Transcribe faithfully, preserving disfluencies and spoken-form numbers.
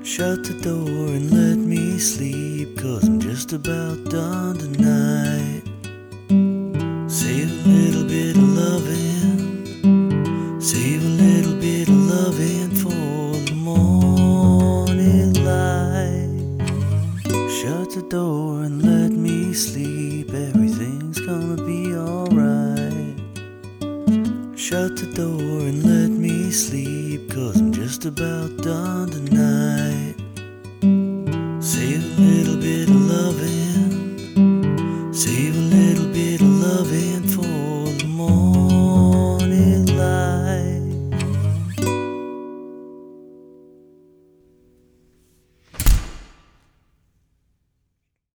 Shut the door and let me sleep, 'cause I'm just about done tonight. Save a little bit of loving, save a little bit of loving for the morning light. Shut the door and let me sleep, everything's gonna be alright. Shut the door and let me sleep, 'cause I'm just about done tonight.